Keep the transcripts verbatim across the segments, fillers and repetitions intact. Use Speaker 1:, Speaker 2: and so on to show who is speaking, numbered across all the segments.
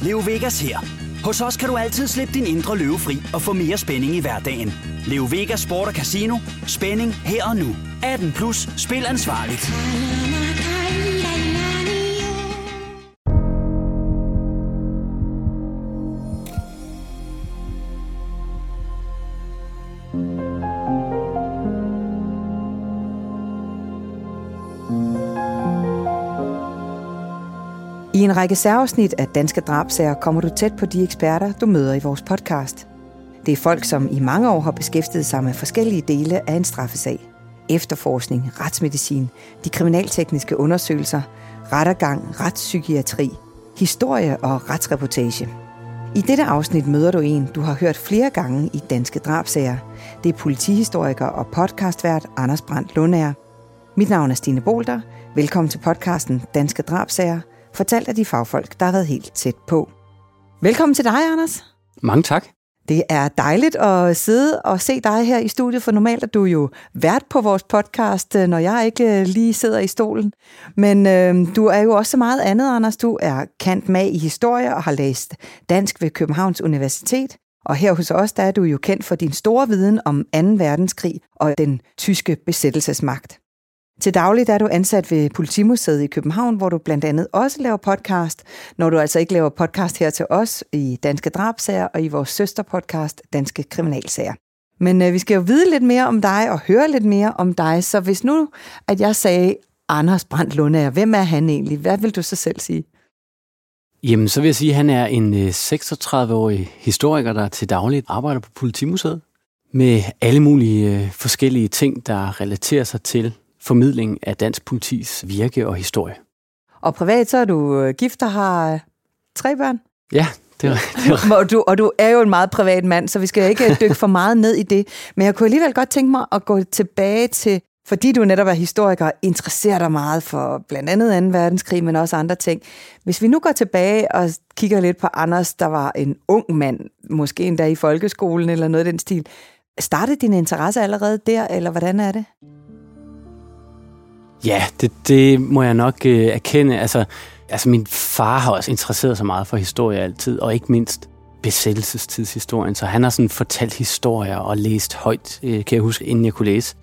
Speaker 1: Leo Vegas her. Hos os kan du altid slippe din indre løve fri og få mere spænding i hverdagen. Leo Vegas Sport og Casino. Spænding her og nu. atten plus. Spil ansvarligt.
Speaker 2: I en række særafsnit af Danske Drabsager kommer du tæt på de eksperter, du møder i vores podcast. Det er folk, som i mange år har beskæftiget sig med forskellige dele af en straffesag. Efterforskning, retsmedicin, de kriminaltekniske undersøgelser, rettergang, retspsykiatri, historie og retsreportage. I dette afsnit møder du en, du har hørt flere gange i Danske Drabsager. Det er politihistoriker og podcastvært Anders Brandt Lundager. Mit navn er Stine Bolter. Velkommen til podcasten Danske Drabsager, fortalt af de fagfolk, der har været helt tæt på. Velkommen til dig, Anders.
Speaker 3: Mange tak.
Speaker 2: Det er dejligt at sidde og se dig her i studiet, for normalt er du jo vært på vores podcast, når jeg ikke lige sidder i stolen. Men øh, du er jo også så meget andet, Anders. Du er cand. mag. i historie og har læst dansk ved Københavns Universitet. Og her hos os, der er du jo kendt for din store viden om anden verdenskrig og den tyske besættelsesmagt. Til dagligt er du ansat ved Politimuseet i København, hvor du blandt andet også laver podcast, når du altså ikke laver podcast her til os i Danske Drabsager og i vores søsterpodcast Danske Kriminalsager. Men øh, vi skal jo vide lidt mere om dig og høre lidt mere om dig, så hvis nu, at jeg sagde Anders Brandt Lundager, hvem er han egentlig? Hvad vil du så selv sige?
Speaker 3: Jamen, så vil jeg sige, at han er en seksogtredive-årig historiker, der til dagligt arbejder på Politimuseet med alle mulige øh, forskellige ting, der relaterer sig til formidling af dansk politis virke og historie.
Speaker 2: Og privat, så er du gift og har tre børn?
Speaker 3: Ja, det er rigtigt.
Speaker 2: Og du, og du er jo en meget privat mand, så vi skal ikke dykke for meget ned i det. Men jeg kunne alligevel godt tænke mig at gå tilbage til, fordi du netop er historiker og interesserer dig meget for blandt andet anden verdenskrig, men også andre ting. Hvis vi nu går tilbage og kigger lidt på Anders, der var en ung mand, måske endda i folkeskolen eller noget af den stil. Startede din interesse allerede der, eller hvordan er det?
Speaker 3: Ja, det, det må jeg nok øh, erkende. Altså, altså, min far har også interesseret sig meget for historie altid, og ikke mindst besættelsestidshistorien. Så han har sådan fortalt historier og læst højt, øh, kan jeg huske, inden jeg kunne læse,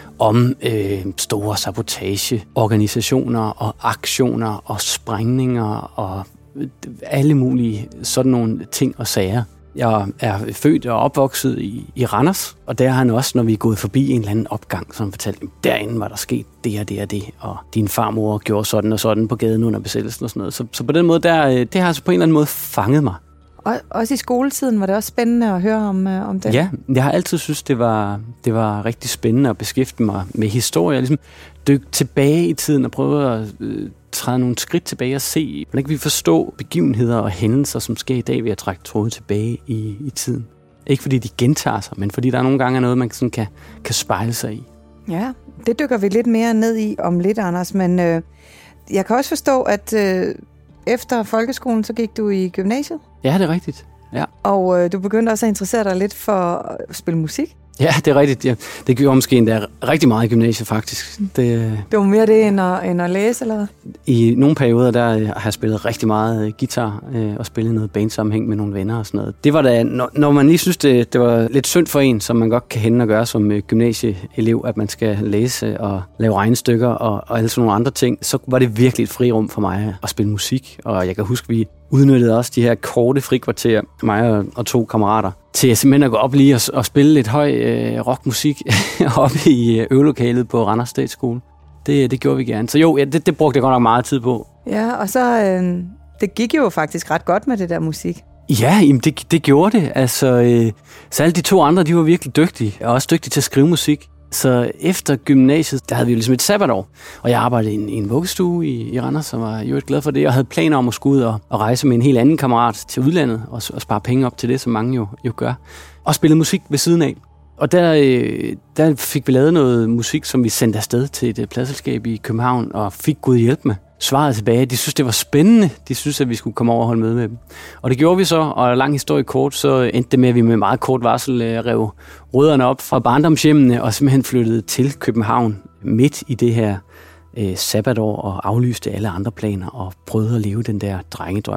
Speaker 3: om øh, store sabotageorganisationer og aktioner og sprængninger og øh, alle mulige sådan nogle ting og sager. Jeg er født og opvokset i, i Randers, og der har han også, når vi er gået forbi en eller anden opgang, som fortalte, derinde var der sket det og det og det, og din farmor gjorde sådan og sådan på gaden under besættelsen og sådan noget. Så, så på den måde, der, det har altså på en eller anden måde fanget mig.
Speaker 2: Og også i skoletiden var det også spændende at høre om, øh, om det?
Speaker 3: Ja, jeg har altid synes det var, det var rigtig spændende at beskæftige mig med historie, ligesom dykke tilbage i tiden og prøve at øh, træde nogle skridt tilbage og se, hvordan kan vi forstå begivenheder og hændelser, som sker i dag ved at trække tråden tilbage i, i tiden. Ikke fordi de gentager sig, men fordi der nogle gange er noget, man sådan kan, kan spejle sig i.
Speaker 2: Ja, det dykker vi lidt mere ned i om lidt, Anders, men øh, jeg kan også forstå, at øh, efter folkeskolen, så gik du i gymnasiet?
Speaker 3: Ja, det er rigtigt. Ja.
Speaker 2: Og øh, du begyndte også at interessere dig lidt for at spille musik?
Speaker 3: Ja, det er rigtigt. Ja. Det gjorde måske endda rigtig meget i gymnasiet, faktisk. Det,
Speaker 2: det var mere det, end at, end at læse, eller hvad?
Speaker 3: I nogle perioder, der har jeg spillet rigtig meget guitar øh, og spillet noget bandsammenhæng med nogle venner og sådan noget. Det var da, når, når man lige synes, det, det var lidt synd for en, som man godt kan hænde og gøre som øh, gymnasieelev, at man skal læse og lave regnestykker og, og alle sådan nogle andre ting, så var det virkelig et frirum for mig at spille musik. Og jeg kan huske, vi udnyttede også de her korte frikvarterer, mig og, og to kammerater, til simpelthen at gå op lige og, og spille lidt høj øh, rockmusik oppe i øh, øvelokalet på Randers Statsskole. Det, det gjorde vi gerne. Så jo, ja, det, det brugte jeg godt nok meget tid på.
Speaker 2: Ja, og så øh, det gik jo faktisk ret godt med det der musik.
Speaker 3: Ja, jamen det, det gjorde det. Altså, øh, så alle de to andre, de var virkelig dygtige, og også dygtige til at skrive musik. Så efter gymnasiet, der havde vi jo ligesom et sabbatår, og jeg arbejdede i en, i en vuggestue i, i Randers, og var jo glad for det, og havde planer om at skulle ud og, og rejse med en helt anden kammerat til udlandet, og, og spare penge op til det, som mange jo, jo gør, og spille musik ved siden af. Og der, øh, der fik vi lavet noget musik, som vi sendte afsted til et pladselskab i København, og fik Gud hjælp med. Svaret tilbage, de synes det var spændende, de synes at vi skulle komme over og holde møde med dem. Og det gjorde vi så, og lang historie kort, så endte det med, at vi med meget kort varsel øh, rev rødderne op fra barndomshjemmene, og simpelthen flyttede til København midt i det her øh, sabbatår, og aflyste alle andre planer, og prøvede at leve den der drengedrøm.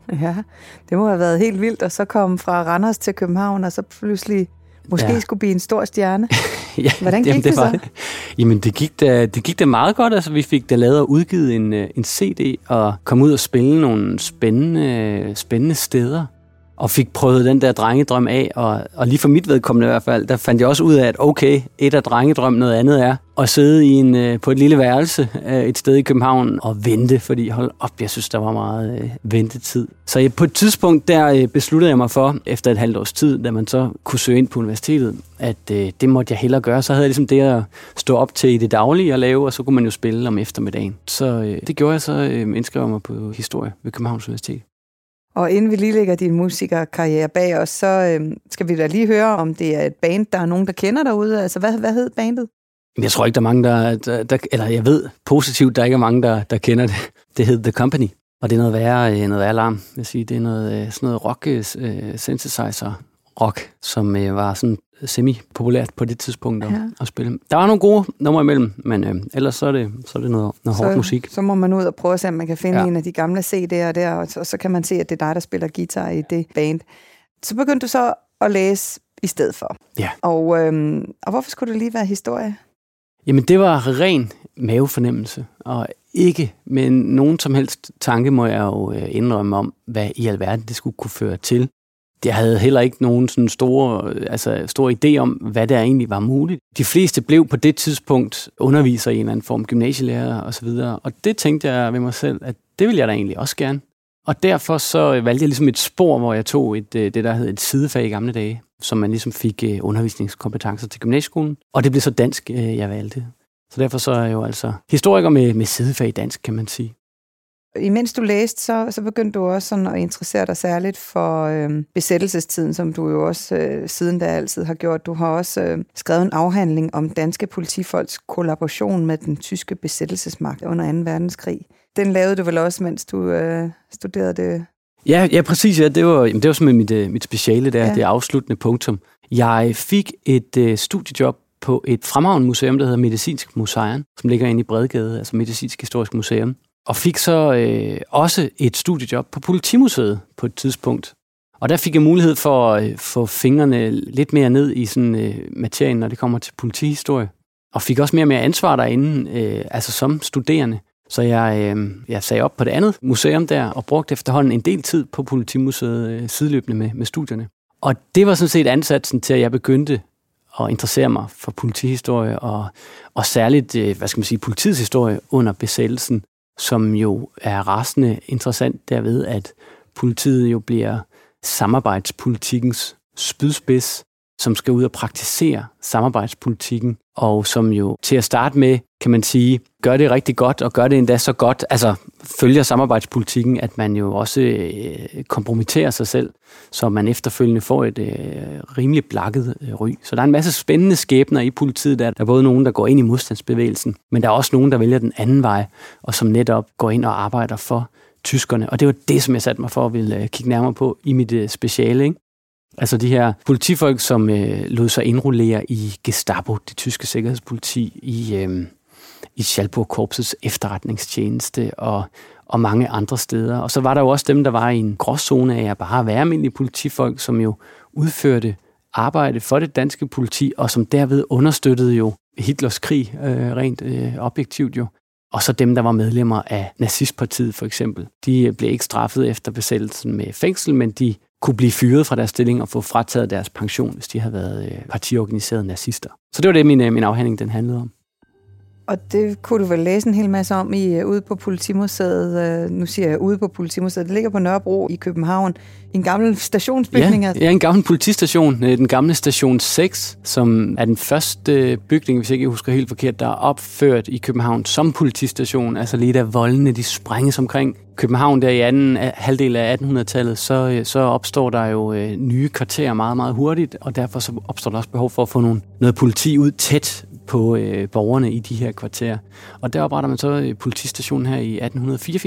Speaker 2: Ja, det må have været helt vildt, og så komme fra Randers til København, og så pludselig måske ja. skulle blive en stor stjerne.
Speaker 3: Ja,
Speaker 2: hvordan gik
Speaker 3: jamen,
Speaker 2: det,
Speaker 3: det så?
Speaker 2: Det?
Speaker 3: Jamen, det gik, da, det gik da meget godt. Altså, vi fik da lavet og udgivet en, en C D, og kom ud og spille nogle spændende, spændende steder. Og fik prøvet den der drengedrøm af, og, og lige for mit vedkommende i hvert fald, der fandt jeg også ud af, at okay, et af drengedrøm, noget andet er at sidde i en, på et lille værelse et sted i København og vente, fordi hold op, jeg synes, der var meget øh, ventetid. Så jeg, på et tidspunkt, der besluttede jeg mig for, efter et halvt års tid, da man så kunne søge ind på universitetet, at øh, det måtte jeg hellere gøre. Så havde jeg ligesom det at stå op til i det daglige at lave, og så kunne man jo spille om eftermiddagen. Så øh, det gjorde jeg så, øh, indskrev jeg mig på historie ved Københavns Universitet.
Speaker 2: Og inden vi lige lægger din musikerkarriere bag os, så øh, skal vi da lige høre, om det er et band, der er nogen, der kender derude. Altså, hvad, hvad hed bandet?
Speaker 3: Jeg tror ikke, der er mange, der, der, der... Eller jeg ved positivt, der ikke er mange, der, der kender det. Det hed The Company. Og det er noget værre, noget værre larm. Jeg vil sige, det er noget, sådan noget rock, uh, synthesizer rock, som uh, var sådan semi-populært på det tidspunkt at, ja. at spille. Der var nogle gode numre imellem, men øh, ellers så er det, så er det noget, noget så, hårdt musik.
Speaker 2: Så må man ud og prøve at se, om man kan finde ja. en af de gamle C D'er der, og så, så kan man se, at det er dig, der spiller guitar i det band. Så begyndte du så at læse i stedet for.
Speaker 3: Ja.
Speaker 2: Og, øh, og hvorfor skulle det lige være historie?
Speaker 3: Jamen, det var ren mavefornemmelse, og ikke med nogen som helst tanke, må jeg jo indrømme om, hvad i alverden det skulle kunne føre til. Jeg havde heller ikke nogen sådan store, altså store idé om, hvad der egentlig var muligt. De fleste blev på det tidspunkt undervisere i en eller anden form, gymnasielærer og så videre, og det tænkte jeg ved mig selv, at det ville jeg da egentlig også gerne. Og derfor så valgte jeg ligesom et spor, hvor jeg tog et, det, der hed et sidefag i gamle dage, som man ligesom fik undervisningskompetencer til gymnasieskolen, og det blev så dansk, jeg valgte. Så derfor så er jeg jo altså historiker med, med sidefag i dansk, kan man sige.
Speaker 2: Imens du læste, så, så begyndte du også sådan at interessere dig særligt for øh, besættelsestiden, som du jo også øh, siden da altid har gjort. Du har også øh, skrevet en afhandling om danske politifolks kollaboration med den tyske besættelsesmagt under anden verdenskrig. Den lavede du vel også, mens du øh, studerede det?
Speaker 3: Ja, ja, præcis. Ja. Det var, jamen, det var simpelthen mit, mit speciale der, ja. Det afsluttende punktum. Jeg fik et øh, studiejob på et fremragende museum, der hedder Medicinsk Museum, som ligger inde i Bredgade, altså Medicinsk Historisk Museum. Og fik så øh, også et studiejob på Politimuseet på et tidspunkt. Og der fik jeg mulighed for at få fingrene lidt mere ned i sådan, øh, materien, når det kommer til politihistorie. Og fik også mere og mere ansvar derinde, øh, altså som studerende. Så jeg, øh, jeg sagde op på det andet museum der, og brugte efterhånden en del tid på Politimuseet øh, sideløbende med, med studierne. Og det var sådan set ansatsen til, at jeg begyndte at interessere mig for politihistorie, og, og særligt, øh, hvad skal man sige, politiets historie under besættelsen, som jo er rasende interessant derved, at politiet jo bliver samarbejdspolitikkens spydspids, som skal ud og praktisere samarbejdspolitikken, og som jo til at starte med, kan man sige, gør det rigtig godt, og gør det endda så godt, altså følger samarbejdspolitikken, at man jo også øh, kompromitterer sig selv, så man efterfølgende får et øh, rimelig blakket øh, ry. Så der er en masse spændende skæbner i politiet, der, der er både nogen, der går ind i modstandsbevægelsen, men der er også nogen, der vælger den anden vej, og som netop går ind og arbejder for tyskerne. Og det var det, som jeg satte mig for at ville øh, kigge nærmere på i mit øh, speciale, ikke? Altså de her politifolk, som øh, lod sig indrullere i Gestapo, det tyske sikkerhedspoliti, i, øh, i Schalburg-korpsets efterretningstjeneste og, og mange andre steder. Og så var der jo også dem, der var i en gråzone af at bare være almindelige politifolk, som jo udførte arbejde for det danske politi, og som derved understøttede jo Hitlers krig, øh, rent øh, objektivt jo. Og så dem, der var medlemmer af nazistpartiet for eksempel. De blev ikke straffet efter besættelsen med fængsel, men de kunne blive fyret fra deres stilling og få frataget deres pension, hvis de havde været partiorganiserede nazister. Så det var det, min, min afhandling den handlede om.
Speaker 2: Og det kunne du vel læse en hel masse om i ude på Politimuseet. Nu siger jeg ude på Politimuseet. Det ligger på Nørrebro i København. I en gammel stationsbygning.
Speaker 3: Ja, ja, en gammel politistation. Den gamle station seks, som er den første bygning, hvis jeg ikke husker helt forkert, der er opført i København som politistation. Altså lige da voldene, de sprænges omkring København der i anden halvdel af attenhundredetallet, så, så opstår der jo øh, nye kvarterer meget, meget hurtigt, og derfor så opstår der også behov for at få nogle, noget politi ud tæt på øh, borgerne i de her kvarterer. Og der opretter man så øh, politistationen her i atten fireogfirs.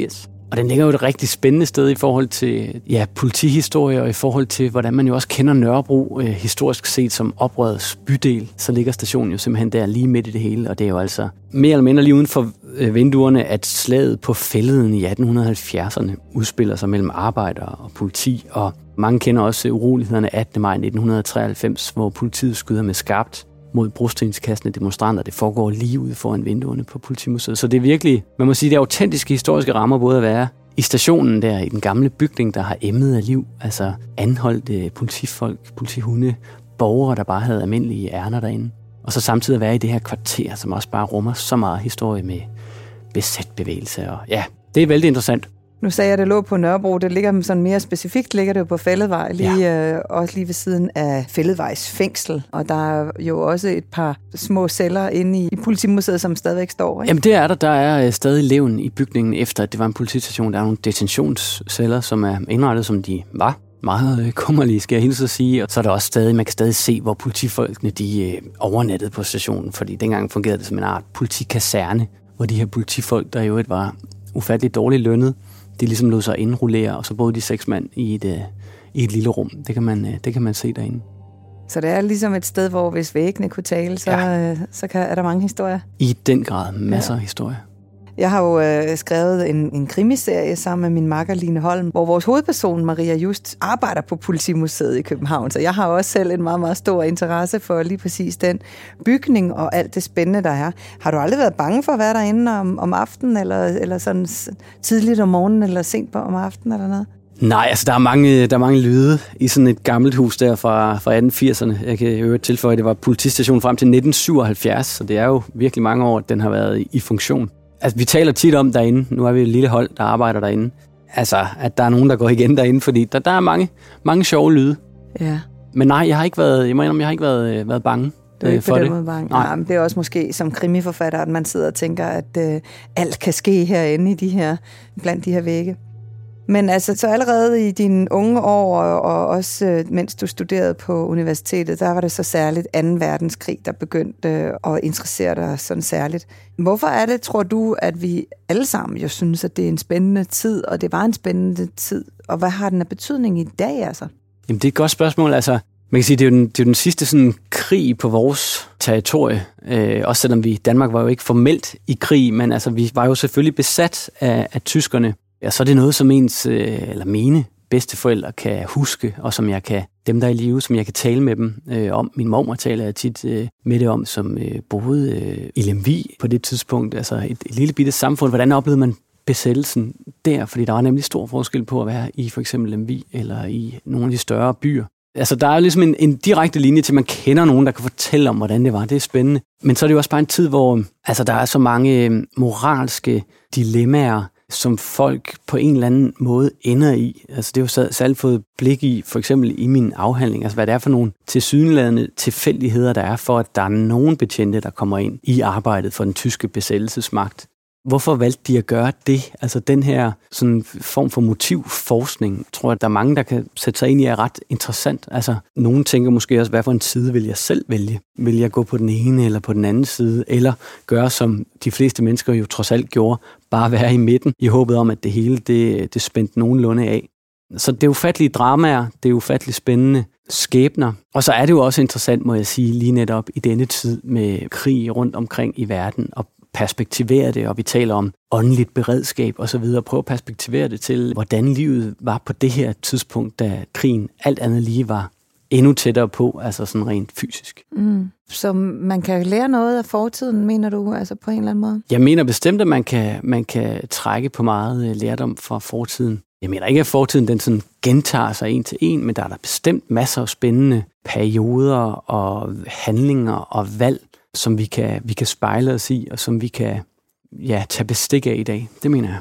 Speaker 3: Og den ligger jo et rigtig spændende sted i forhold til ja, politihistorie og i forhold til, hvordan man jo også kender Nørrebro øh, historisk set som oprørets bydel. Så ligger stationen jo simpelthen der lige midt i det hele, og det er jo altså mere eller mindre lige uden for øh, vinduerne, at slaget på Fælleden i atten halvfjerdserne udspiller sig mellem arbejdere og politi, og mange kender også urolighederne attende maj nitten treoghalvfems, hvor politiet skyder med skarpt mod brostenskastende demonstranter. Det foregår lige ude foran vinduerne på Politimuseet. Så det er virkelig, man må sige, det er autentiske historiske rammer, både at være i stationen der, i den gamle bygning, der har emmet af liv, altså anholdte politifolk, politihunde, borgere, der bare havde almindelige ærner derinde. Og så samtidig at være i det her kvarter, som også bare rummer så meget historie med besat bevægelse. Og ja, det er vældig interessant.
Speaker 2: Nu sagde jeg, at det lå på Nørrebro. Det ligger sådan mere specifikt, ligger det jo på Fælledvej, lige, ja. øh, også lige ved siden af Fælledvejs fængsel. Og der er jo også et par små celler inde i, i Politimuseet, som stadigvæk står. Ikke?
Speaker 3: Jamen det er der. Der er øh, stadig levn i bygningen, efter at det var en politistation. Der er nogle detentionsceller, som er indrettet, som de var. Meget øh, kummerlige, skal jeg hilse at sige. Og så er der også stadig, man kan stadig se, hvor politifolkene de øh, overnattede på stationen. Fordi dengang fungerede det som en art politikaserne, hvor de her politifolk, der jo et var ufatteligt dårligt lønnet, de ligesom lod sig indrullere, og så boede de seks mand i et, i et lille rum. Det kan, man, det kan man se derinde.
Speaker 2: Så det er ligesom et sted, hvor hvis væggene kunne tale, så, ja. så kan, er der mange historier?
Speaker 3: I den grad. Masser ja. af historier.
Speaker 2: Jeg har jo øh, skrevet en, en krimiserie sammen med min makker Line Holm, hvor vores hovedperson, Maria Just, arbejder på Politimuseet i København. Så jeg har også selv en meget, meget stor interesse for lige præcis den bygning og alt det spændende, der er. Har du aldrig været bange for at være derinde om, om aftenen, eller, eller sådan tidligt om morgenen, eller sent på om aftenen, eller noget?
Speaker 3: Nej, altså der er mange, der er mange lyde i sådan et gammelt hus der fra, fra atten firserne. Jeg kan jo tilføje, at det var politistationen frem til nitten syvoghalvfjerds, så det er jo virkelig mange år, at den har været i, i funktion. Altså, vi taler tit om derinde, nu er vi et lille hold, der arbejder derinde, altså, at der er nogen, der går igen derinde, fordi der, der er mange, mange sjove lyde.
Speaker 2: Ja.
Speaker 3: Men nej, jeg har ikke været, jeg må indrømme, jeg har ikke været, været bange.
Speaker 2: Du er ikke
Speaker 3: for
Speaker 2: på den
Speaker 3: det.
Speaker 2: måde bange. Nej. Ja, men det er også måske som krimiforfatter, at man sidder og tænker, at øh, alt kan ske herinde i de her, blandt de her vægge. Men altså, så allerede i dine unge år, og også øh, mens du studerede på universitetet, der var det så særligt anden verdenskrig, der begyndte øh, at interessere dig sådan særligt. Hvorfor er det, tror du, at vi alle sammen jo synes, at det er en spændende tid, og det var en spændende tid, og hvad har den af betydning i dag, altså? Jamen,
Speaker 3: det er et godt spørgsmål, altså. Man kan sige, det er jo den, det er jo den sidste sådan, krig på vores territorie. Øh, også selvom vi, Danmark var jo ikke formelt i krig, men altså, vi var jo selvfølgelig besat af, af tyskerne. Ja, så er det noget, som ens, øh, eller mine bedsteforældre kan huske, og som jeg kan, dem der er i live, som jeg kan tale med dem øh, om. Min mormor taler jeg tit øh, med det om, som øh, boede øh, i Lemvig på det tidspunkt. Altså et, et lille bitte samfund. Hvordan oplevede man besættelsen der? Fordi der var nemlig stor forskel på at være i for eksempel Lemvig eller i nogle af de større byer. Altså, der er jo ligesom en, en direkte linje til, at man kender nogen, der kan fortælle om, hvordan det var. Det er spændende. Men så er det jo også bare en tid, hvor altså, der er så mange moralske dilemmaer, som folk på en eller anden måde ender i. Altså, det har jo særligt fået blik i, for eksempel i min afhandling, altså hvad det er for nogle tilsyneladende tilfældigheder, der er for, at der er nogen betjente, der kommer ind i arbejdet for den tyske besættelsesmagt. Hvorfor valgte de at gøre det? Altså den her sådan form for motivforskning, tror jeg, at der er mange, der kan sætte sig ind i, er ret interessant. Altså, nogen tænker måske også, hvad for en side vil jeg selv vælge? Vil jeg gå på den ene eller på den anden side? Eller gøre, som de fleste mennesker jo trods alt gjorde, bare være i midten, i håbet om, at det hele det, det spændte nogenlunde af. Så det er ufattelige dramaer, det er ufatteligt spændende skæbner. Og så er det jo også interessant, må jeg sige, lige netop i denne tid med krig rundt omkring i verden, og perspektivere det, og vi taler om åndeligt beredskab og så videre. Prøv at perspektivere det til, hvordan livet var på det her tidspunkt, da krigen alt andet lige var endnu tættere på, altså sådan rent fysisk. Mm.
Speaker 2: Så man kan lære noget af fortiden, mener du, altså på en eller anden måde?
Speaker 3: Jeg mener bestemt, at man kan, man kan trække på meget lærdom fra fortiden. Jeg mener ikke, at fortiden den sådan gentager sig en til en, men der er der bestemt masser af spændende perioder og handlinger og valg, som vi kan, vi kan spejle os i, og som vi kan ja, tage bestik af i dag. Det mener jeg.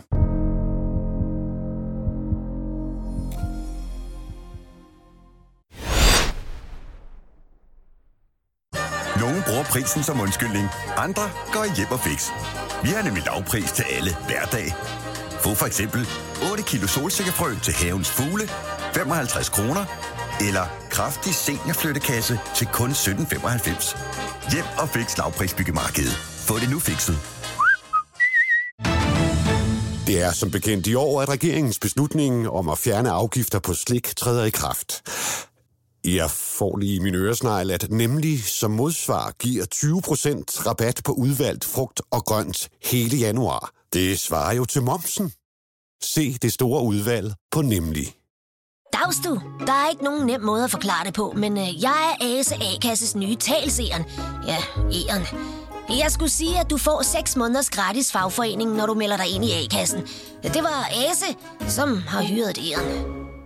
Speaker 4: Nogle bruger prisen som undskyldning, andre går i hjem og fix. Vi har nemlig lavpris til alle hverdag. Få for eksempel otte kilo solsikkefrø til havens fugle, femoghalvtreds kroner, eller kraftig seniorflyttekasse til kun sytten femoghalvfems. Hjem og fix lavprisbyggemarkedet. Få det nu fikset.
Speaker 5: Det Det er som bekendt i år, at regeringens beslutning om at fjerne afgifter på slik træder i kraft. Jeg får lige i min øresnegl, at nemlig som modsvar giver tyve procent rabat på udvalgt frugt og grønt hele januar. Det svarer jo til momsen. Se det store udvalg på Nemlig.
Speaker 6: Dags du. Der er ikke nogen nem måde at forklare det på, men øh, jeg er Ase A-kasses nye talseren. Ja, E'eren. Jeg skulle sige, at du får seks måneders gratis fagforening, når du melder dig ind i A-kassen. Det var Ase, som har hyret E'eren.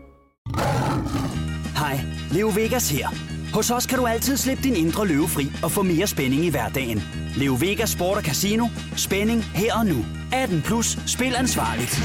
Speaker 1: Hej, Leo Vegas her. Hos os kan du altid slippe din indre løve fri og få mere spænding i hverdagen. Leo Vegas Sport og Casino. Spænding her og nu. atten plus. Spil ansvarligt.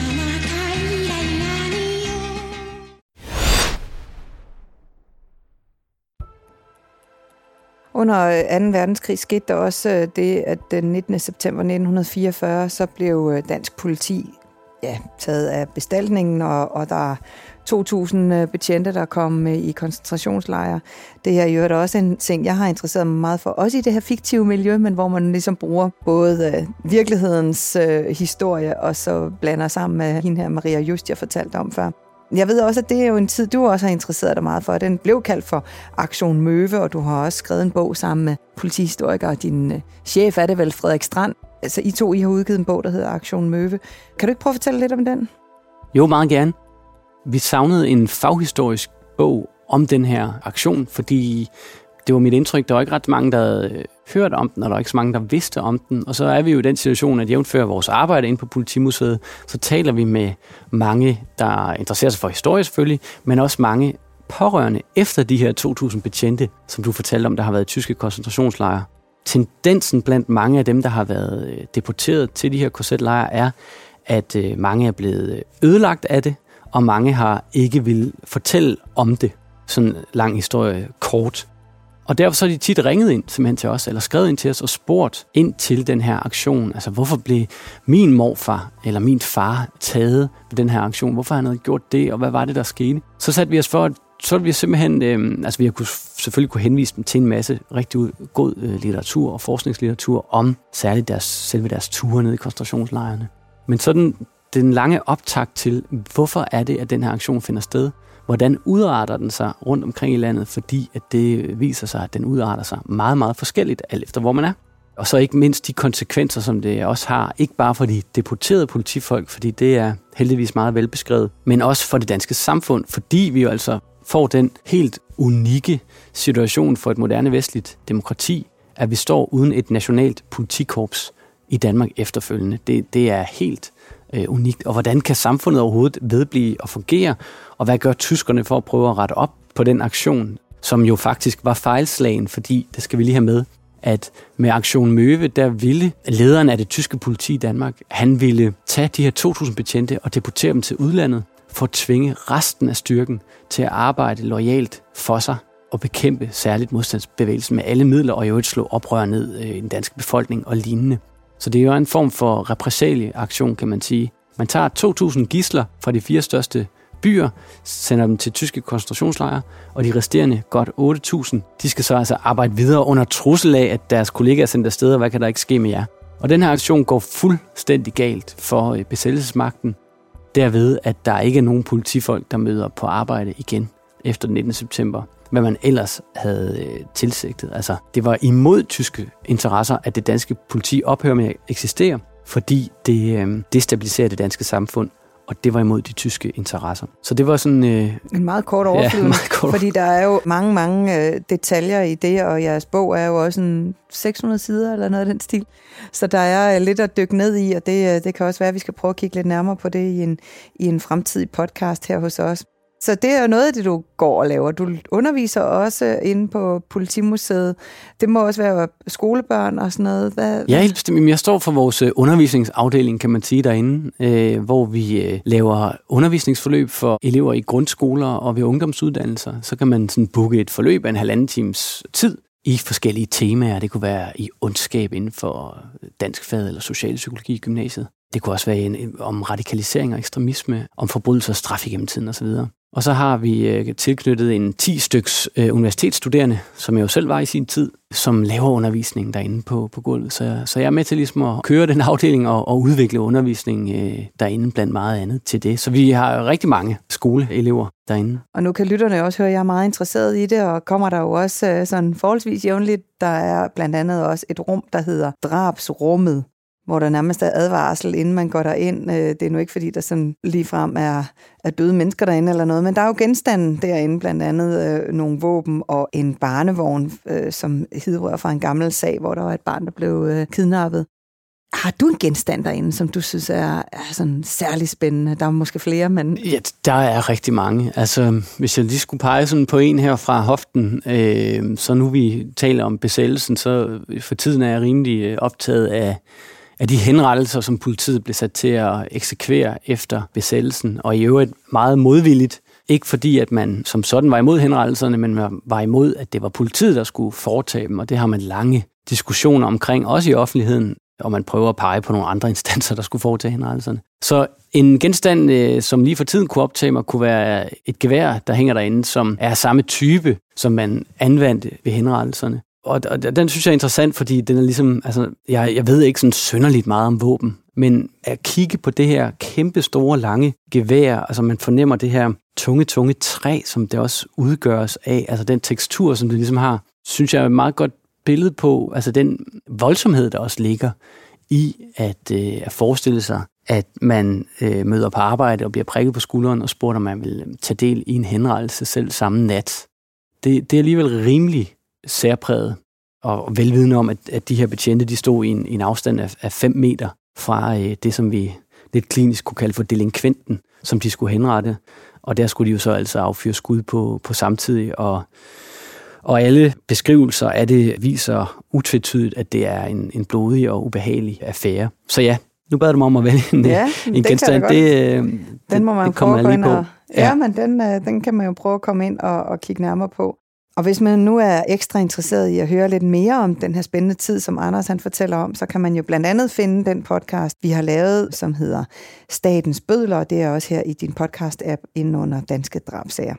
Speaker 2: Under anden verdenskrig skete der også det, at den nittende september nitten fireogfyrre, så blev dansk politi ja, taget af bestaltningen, og, og der er to tusind betjente, der kom i koncentrationslejre. Det her er jo også en ting, jeg har interesseret mig meget for, også i det her fiktive miljø, men hvor man ligesom bruger både virkelighedens øh, historie, og så blander sammen med hende her Maria Just, jeg fortalte om før. Jeg ved også, at det er jo en tid, du også har interesseret dig meget for. Den blev kaldt for Aktion Møve, og du har også skrevet en bog sammen med politihistoriker, og din øh, chef er det vel, Frederik Strand. Altså, I to I har udgivet en bog, der hedder Aktion Møve. Kan du ikke prøve at fortælle lidt om den?
Speaker 3: Jo, meget gerne. Vi savnede en faghistorisk bog om den her aktion, fordi det var mit indtryk, der var ikke ret mange, der havde hørt om den, og der var ikke så mange, der vidste om den. Og så er vi jo i den situation, at jævnfør vores arbejde inde på Politimuseet, så taler vi med mange, der interesserer sig for historie selvfølgelig, men også mange pårørende efter de her to tusind betjente, som du fortalte om, der har været i tyske koncentrationslejre. Tendensen blandt mange af dem, der har været deporteret til de her K Z-lejre, er, at mange er blevet ødelagt af det, og mange har ikke vil fortælle om det. Sådan en lang historie kort. Og derfor så er de tit ringet ind simpelthen til os, eller skrevet ind til os og spurgt ind til den her aktion. Altså, hvorfor blev min morfar eller min far taget ved den her aktion? Hvorfor har han havde gjort det, og hvad var det, der skete? Så satte vi os for, at så vi simpelthen, øh, altså vi har kunne, selvfølgelig kunne henvise dem til en masse rigtig god øh, litteratur og forskningslitteratur om særligt deres, selve deres ture ned i koncentrationslejrene. Men sådan den lange optakt til, hvorfor er det, at den her aktion finder sted? Hvordan udarter den sig rundt omkring i landet? Fordi at det viser sig, at den udarter sig meget, meget forskelligt, alt efter hvor man er. Og så ikke mindst de konsekvenser, som det også har, ikke bare for de deporterede politifolk, fordi det er heldigvis meget velbeskrevet, men også for det danske samfund, fordi vi jo altså får den helt unikke situation for et moderne vestligt demokrati, at vi står uden et nationalt politikorps i Danmark efterfølgende. Det, det er helt øh, unikt. Og hvordan kan samfundet overhovedet vedblive og fungere? Og hvad gør tyskerne for at prøve at rette op på den aktion, som jo faktisk var fejlslagen, fordi, det skal vi lige have med, at med Aktion Møve, der ville lederen af det tyske politi i Danmark, han ville tage de her to tusind betjente og deportere dem til udlandet, for at tvinge resten af styrken til at arbejde loyalt for sig og bekæmpe særligt modstandsbevægelsen med alle midler, og i øvrigt slå oprør ned i den danske befolkning og lignende. Så det er jo en form for repressalieaktion, kan man sige. Man tager to tusind gidsler fra de fire største byer, sender dem til tyske koncentrationslejre, og de resterende godt otte tusind, de skal så altså arbejde videre under trussel af, at deres kollegaer er sendt afsted, og hvad kan der ikke ske med jer? Og den her aktion går fuldstændig galt for besættelsesmagten, derved, at der ikke er nogen politifolk, der møder på arbejde igen efter den nittende september, hvad man ellers havde tilsigtet. Altså, det var imod tyske interesser, at det danske politi ophører med at eksistere, fordi det øh, destabiliserer det danske samfund, og det var imod de tyske interesser. Så det var sådan Øh,
Speaker 2: en meget kort overflyvning, ja, fordi der er jo mange, mange øh, detaljer i det, og jeres bog er jo også en seks hundrede sider eller noget af den stil. Så der er lidt at dykke ned i, og det, det kan også være, at vi skal prøve at kigge lidt nærmere på det i en, i en fremtidig podcast her hos os. Så det er jo noget af det, du går og laver. Du underviser også inde på Politimuseet. Det må også være skolebørn og sådan noget. Hvad,
Speaker 3: ja, helt bestemt. Jeg står for vores undervisningsafdeling, kan man sige, derinde, øh, hvor vi øh, laver undervisningsforløb for elever i grundskoler og ved ungdomsuddannelser. Så kan man sådan booke et forløb af en halvanden times tid i forskellige temaer. Det kunne være i ondskab inden for dansk fag eller socialpsykologi i gymnasiet. Det kunne også være en, om radikalisering og ekstremisme, om forbrydelser og straf igennem tiden osv. Og så har vi øh, tilknyttet en ti styks øh, universitetsstuderende, som jeg jo selv var i sin tid, som laver undervisning derinde på, på gulvet. Så, så jeg er med til ligesom at køre den afdeling og, og udvikle undervisning øh, derinde blandt meget andet til det. Så vi har rigtig mange skoleelever derinde.
Speaker 2: Og nu kan lytterne også høre, at jeg er meget interesseret i det, og kommer der jo også øh, sådan forholdsvis jævnligt. Der er blandt andet også et rum, der hedder drabsrummet, hvor der nærmest er advarsel, inden man går derind. Det er nu ikke, fordi der sådan ligefrem er, er døde mennesker derinde eller noget, men der er jo genstande derinde, blandt andet øh, nogle våben og en barnevogn, øh, som hidrører fra en gammel sag, hvor der var et barn, der blev øh, kidnappet. Har du en genstand derinde, som du synes er, er sådan særlig spændende? Der er måske flere, men...
Speaker 3: Ja, der er rigtig mange. Altså, hvis jeg lige skulle pege sådan på en her fra hoften, øh, så nu vi taler om besættelsen, så for tiden er jeg rimelig optaget af af de henrettelser, som politiet blev sat til at eksekvere efter besættelsen, og i øvrigt meget modvilligt. Ikke fordi, at man som sådan var imod henrettelserne, men man var imod, at det var politiet, der skulle foretage dem, og det har man lange diskussioner omkring, også i offentligheden, og man prøver at pege på nogle andre instanser, der skulle foretage henrettelserne. Så en genstand, som lige for tiden kunne optage mig, kunne være et gevær, der hænger derinde, som er samme type, som man anvendte ved henrettelserne. Og, og den synes jeg er interessant, fordi den er ligesom, altså, jeg, jeg ved ikke sådan synderligt meget om våben, men at kigge på det her kæmpe store, lange gevær, altså man fornemmer det her tunge, tunge træ, som det også udgøres af, altså den tekstur, som det ligesom har, synes jeg er et meget godt billede på, altså den voldsomhed, der også ligger i at, øh, at forestille sig, at man øh, møder på arbejde og bliver prikket på skulderen og spurgt, om man vil tage del i en henrettelse selv samme nat. Det, det er alligevel rimelig særpræget, og velvidende om, at, at de her betjente, de stod i en, i en afstand af, af fem meter fra øh, det, som vi lidt klinisk kunne kalde for delinkventen, som de skulle henrette. Og der skulle de jo så altså affyre skud på, på samtidig, og, og alle beskrivelser af det viser utvetydigt, at det er en, en blodig og ubehagelig affære. Så ja, nu bad du mig om at vælge en, ja, en genstand. Det,
Speaker 2: den det, må man
Speaker 3: det kommer
Speaker 2: prøve at
Speaker 3: lige på.
Speaker 2: Og, ja, ja, men den, den kan man jo prøve at komme ind og, og kigge nærmere på. Og hvis man nu er ekstra interesseret i at høre lidt mere om den her spændende tid, som Anders han fortæller om, så kan man jo blandt andet finde den podcast, vi har lavet, som hedder Statens Bødler, og det er også her i din podcast-app inde under Danske Drabsager.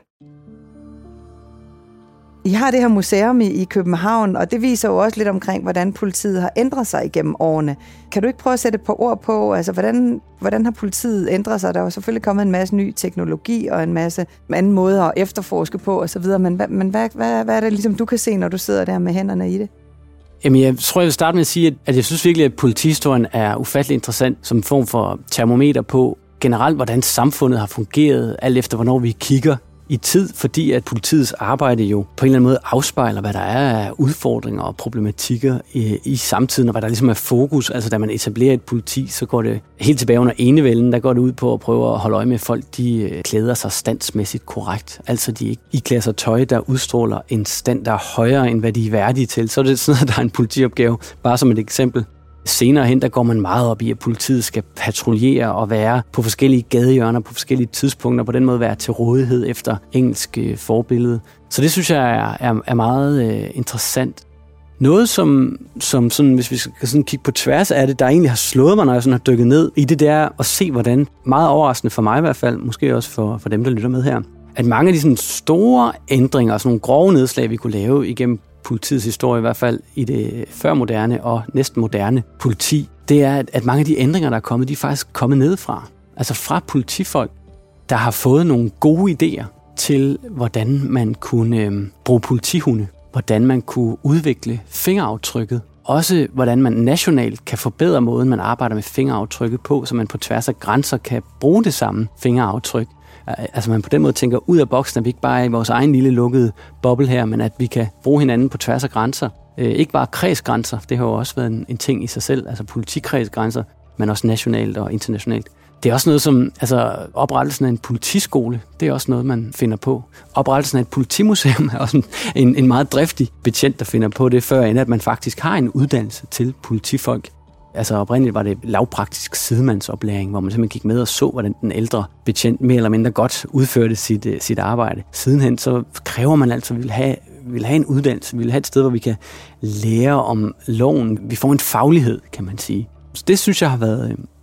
Speaker 2: I har det her museum i, i København, og det viser jo også lidt omkring, hvordan politiet har ændret sig igennem årene. Kan du ikke prøve at sætte et par ord på, altså hvordan, hvordan har politiet ændret sig? Der er jo selvfølgelig kommet en masse ny teknologi og en masse anden måder at efterforske på osv., men, men hvad, hvad, hvad er det, ligesom du kan se, når du sidder der med hænderne i det?
Speaker 3: Jamen, jeg tror, jeg vil starte med at sige, at jeg synes virkelig, at politihistorien er ufattelig interessant som en form for termometer på generelt, hvordan samfundet har fungeret, alt efter hvornår vi kigger i tid, fordi at politiets arbejde jo på en eller anden måde afspejler, hvad der er af udfordringer og problematikker i, i samtiden, og hvad der ligesom er fokus. Altså, da man etablerer et politi, så går det helt tilbage under enevælden, der går det ud på at prøve at holde øje med folk, de klæder sig standsmæssigt korrekt. Altså, de ikke iklæder sig tøj, der udstråler en stand, der er højere, end hvad de er værdige til. Så er det sådan, at der er en politiopgave, bare som et eksempel. Senere hen, der går man meget op i, at politiet skal patruljere og være på forskellige gadehjørner, på forskellige tidspunkter, på den måde være til rådighed efter engelsk øh, forbillede. Så det synes jeg er, er, er meget øh, interessant. Noget, som, som sådan, hvis vi skal sådan kigge på tværs af det, der egentlig har slået mig, når jeg sådan har dykket ned i det der, og se hvordan, meget overraskende for mig i hvert fald, måske også for, for dem, der lytter med her, at mange af de sådan store ændringer og sådan nogle grove nedslag, vi kunne lave igennem politiets historie, i hvert fald i det førmoderne og næsten moderne politi, det er, at mange af de ændringer, der er kommet, de er faktisk kommet nedefra. Altså fra politifolk, der har fået nogle gode idéer til, hvordan man kunne øh, bruge politihunde, hvordan man kunne udvikle fingeraftrykket, også hvordan man nationalt kan forbedre måden, man arbejder med fingeraftrykket på, så man på tværs af grænser kan bruge det samme fingeraftryk. Altså man på den måde tænker ud af boksen, at vi ikke bare er i vores egen lille lukkede boble her, men at vi kan bruge hinanden på tværs af grænser. Øh, ikke bare kredsgrænser, det har jo også været en, en ting i sig selv, altså politikredsgrænser, men også nationalt og internationalt. Det er også noget som, altså oprettelsen af en politiskole, det er også noget, man finder på. Oprettelsen af et politimuseum er også en, en, en meget driftig betjent, der finder på det, før end at man faktisk har en uddannelse til politifolk. Altså oprindeligt var det lavpraktisk sidemandsoplæring, hvor man simpelthen gik med og så, hvordan den ældre betjent mere eller mindre godt udførte sit, sit arbejde. Sidenhen så kræver man altså, at vi vil have, vi vil have en uddannelse, vi vil have et sted, hvor vi kan lære om loven. Vi får en faglighed, kan man sige. Så det synes jeg har været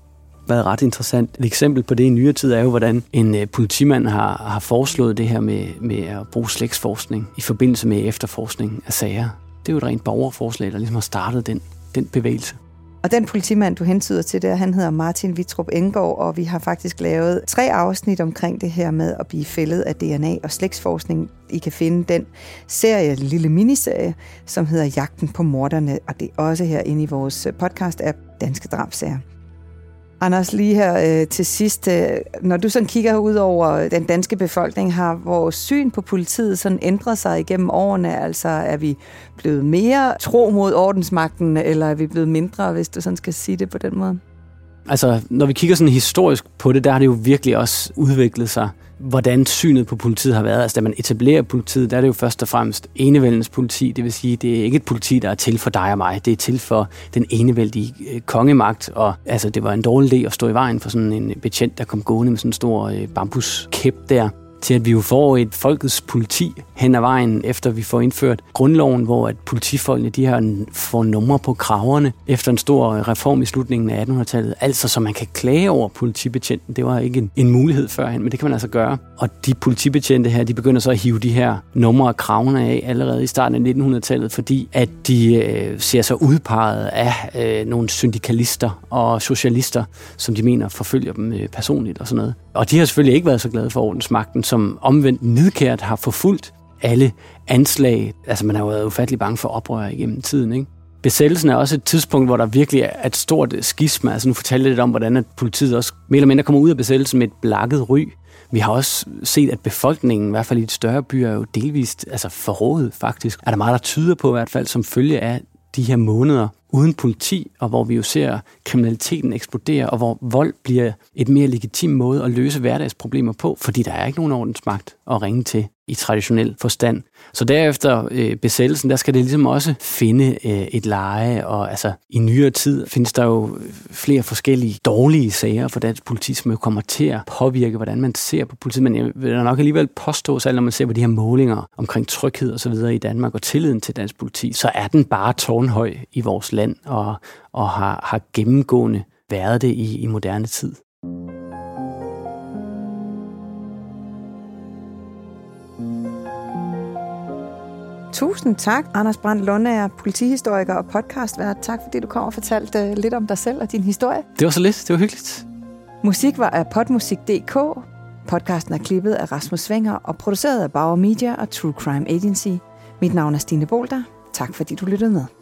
Speaker 3: været ret interessant. Et eksempel på det i nyere tid er jo, hvordan en øh, politimand har, har foreslået det her med, med at bruge slægtsforskning i forbindelse med efterforskning af sager. Det er jo et rent borgerforslag, der ligesom har startet den, den bevægelse.
Speaker 2: Og den politimand, du hentyder til der, han hedder Martin Wittrup Enggaard, og vi har faktisk lavet tre afsnit omkring det her med at blive fældet af D N A og slægtsforskning. I kan finde den serie, lille miniserie, som hedder Jagten på morderne, og det er også her inde i vores podcast-app, Danske Drabsager. Anders, lige her øh, til sidst, øh, når du sådan kigger ud over den danske befolkning, har vores syn på politiet sådan ændret sig igennem årene? Altså er vi blevet mere tro mod ordensmagten, eller er vi blevet mindre, hvis du sådan skal sige det på den måde?
Speaker 3: Altså, når vi kigger sådan historisk på det, der har det jo virkelig også udviklet sig, hvordan synet på politiet har været. Altså, da man etablerer politiet, der er det jo først og fremmest enevældens politi. Det vil sige, det er ikke et politi, der er til for dig og mig. Det er til for den enevældige øh, kongemagt. Og altså, det var en dårlig idé at stå i vejen for sådan en betjent, der kom gående med sådan en stor øh, bambuskæp der. Til at vi jo får et folkets politi hen ad vejen, efter vi får indført grundloven, hvor at politifolkene de har får numre på kraverne efter en stor reform i slutningen af attenhundredetallet. Altså, så man kan klage over politibetjenten. Det var ikke en, en mulighed førhen, men det kan man altså gøre. Og de politibetjente her, de begynder så at hive de her numre og kravene af allerede i starten af nittenhundredetallet, fordi at de øh, ser sig udpeget af øh, nogle syndikalister og socialister, som de mener forfølger dem øh, personligt og sådan noget. Og de har selvfølgelig ikke været så glade for ordensmagten, som omvendt nidkært har forfulgt alle anslag. Altså, man har jo været ufattelig bange for oprør igennem tiden, ikke? Besættelsen er også et tidspunkt, hvor der virkelig er et stort skisma. Altså, nu fortalte jeg lidt om, hvordan at politiet også mere eller mindre kommer ud af besættelsen med et blakket ry. Vi har også set, at befolkningen, i hvert fald i de større byer, er jo delvist altså forrådet faktisk. Er der meget, der tyder på i hvert fald, som følge af de her måneder uden politi, og hvor vi jo ser kriminaliteten eksplodere, og hvor vold bliver et mere legitim måde at løse hverdagsproblemer på, fordi der er ikke nogen ordensmagt at ringe til i traditionel forstand. Så derefter øh, besættelsen, der skal det ligesom også finde øh, et leje, og altså i nyere tid findes der jo flere forskellige dårlige sager for dansk politi, som jo kommer til at påvirke, hvordan man ser på politiet. Men jeg vil nok alligevel påstå, selv når man ser på de her målinger omkring tryghed og så videre i Danmark, og tilliden til dansk politi, så er den bare tårnhøj i vores land, og, og har, har gennemgående været det i, i moderne tid.
Speaker 2: Tusind tak, Anders Brandt Lundager, politihistoriker og podcastvært. Tak fordi du kom og fortalte lidt om dig selv og din historie.
Speaker 3: Det var så lidt. Det var hyggeligt.
Speaker 2: Musik var af podmusik punktum d k. Podcasten er klippet af Rasmus Svinger og produceret af Bauer Media og True Crime Agency. Mit navn er Stine Bolter. Tak fordi du lyttede med.